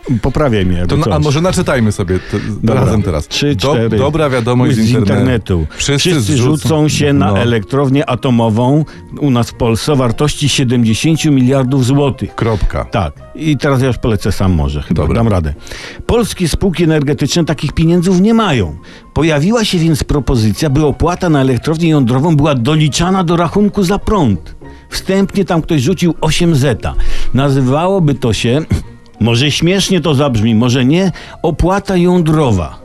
poprawiaj mnie. A może naczytajmy sobie razem teraz. 3, 4. Dobra wiadomość z internetu. Wszyscy rzucą się na elektrownię atomową u nas w Polsce o wartości 70 miliardów złotych. Kropka. Tak. I teraz ja już polecę sam może. Chyba dam radę. Polskie spółki energetyczne takich pieniędzów nie mają. Pojawiła się więc propozycja, by opłata na elektrownię jądrową była doliczana do rachunku za prąd. Wstępnie tam ktoś rzucił 8 zeta. Nazywałoby to się, może śmiesznie to zabrzmi, może nie, opłata jądrowa.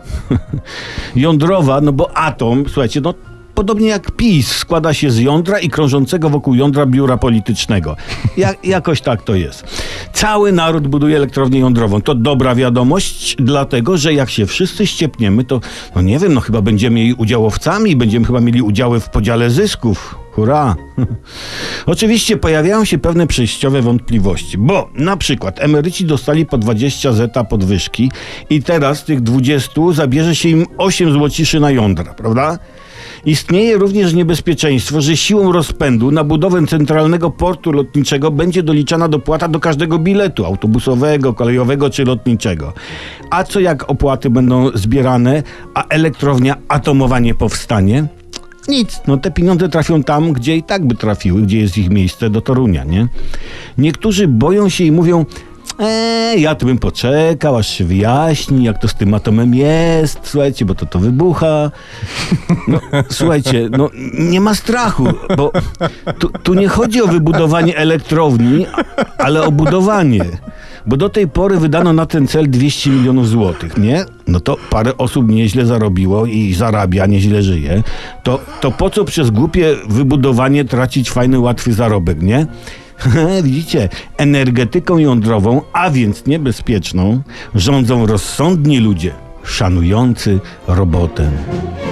Jądrowa, no bo atom, słuchajcie, no podobnie jak PiS, składa się z jądra i krążącego wokół jądra biura politycznego. Jakoś tak to jest. Cały naród buduje elektrownię jądrową. To dobra wiadomość, dlatego, że jak się wszyscy ściepniemy, to, no nie wiem, no chyba będziemy jej udziałowcami, będziemy chyba mieli udziały w podziale zysków. Hurra! Oczywiście pojawiają się pewne przejściowe wątpliwości, bo na przykład emeryci dostali po 20 zeta podwyżki i teraz z tych 20 zabierze się im 8 złociszy na jądra, prawda? Istnieje również niebezpieczeństwo, że siłą rozpędu na budowę centralnego portu lotniczego będzie doliczana dopłata do każdego biletu autobusowego, kolejowego czy lotniczego. A co jak opłaty będą zbierane, a elektrownia atomowa nie powstanie? Nic, no te pieniądze trafią tam, gdzie i tak by trafiły, gdzie jest ich miejsce, do Torunia, nie? Niektórzy boją się i mówią, ja tu bym poczekał, aż się wyjaśni, jak to z tym atomem jest, słuchajcie, bo to wybucha. No, słuchajcie, no nie ma strachu, bo tu nie chodzi o wybudowanie elektrowni, ale o budowanie. Bo do tej pory wydano na ten cel 200 milionów złotych, nie? No to parę osób nieźle zarobiło i zarabia, nieźle żyje. To po co przez głupie wybudowanie tracić fajny, łatwy zarobek, nie? Widzicie, energetyką jądrową, a więc niebezpieczną, rządzą rozsądni ludzie, szanujący robotę.